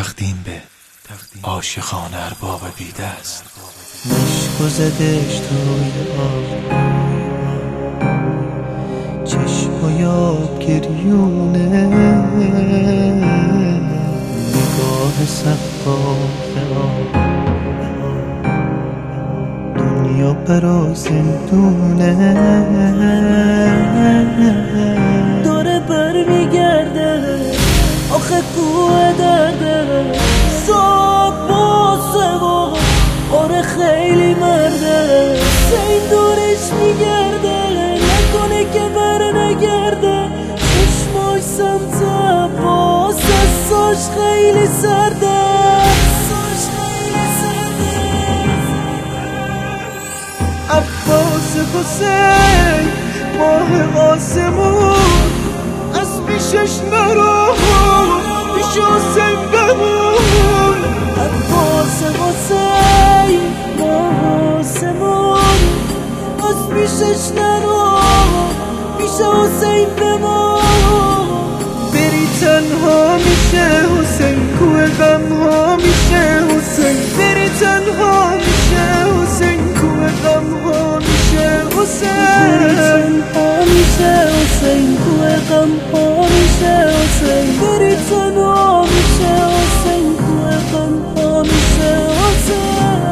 تقدیم به عاشقان ارباب بیدست. مشک زدش توی آب، چشم و یاب گریونه، نگاه سقاف آب، دنیا برا زندونه. داره بر میگرده آخه کوه درده، صاحب باسه و آره خیلی مرده. سین دورش میگرده نکنه که بر نگرده، چشماش سمت عباس، دستاش خیلی سرده. عباس حسین ماه آسمون، از پیشش نرو پیش حسین بمون. عباس حسین ماه آسمون، از پیشش نرو پیش حسین بمون. بری تنها میشه حسین، کوه غم ها میشه حسین. بری تنها میشه حسین، کوه غم ها میشه حسین. میشه حسین، کوه غم ها میشه حسین. بری تنها میشه حسین، کوه غم ها میشه حسین.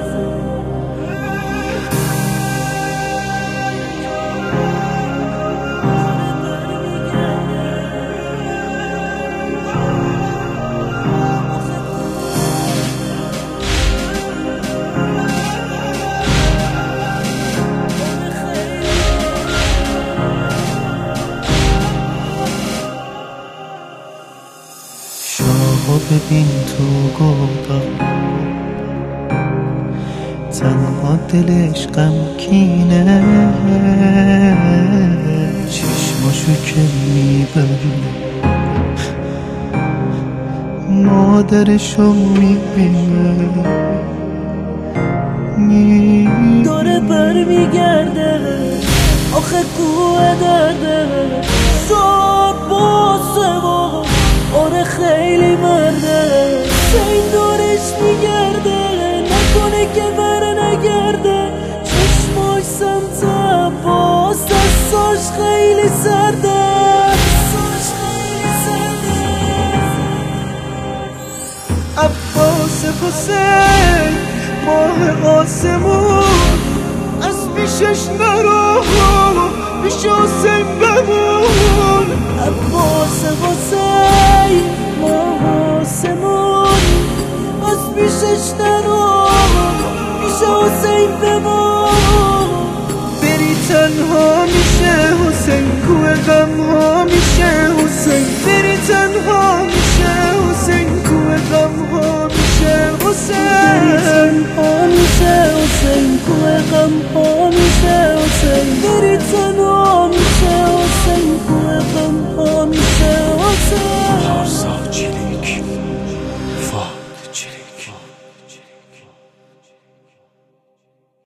ببین تو گودال، تنها دلش غمگینه، چشماشو که میبره مادرشو میبینه. داره بر میگرده آخه کوه درده، صاحب باسه و آره خیلی مرده. سین دورش میگرده نکنه که بر نگرده، چشماش سمت عباس، دستاش خیلی سرده. عباس حسین ماه آسمون، از پیشش نرو پیش حسین بمون. عباس حسین ماه آسمون، از پیشش نرو پیش حسین بمون. بری تنها میشه حسین، کوه غم ها میشه حسین. بری تنها میشه حسین، کوه غم ها میشه حسین. بری تنها میشه حسین، کوه غم ها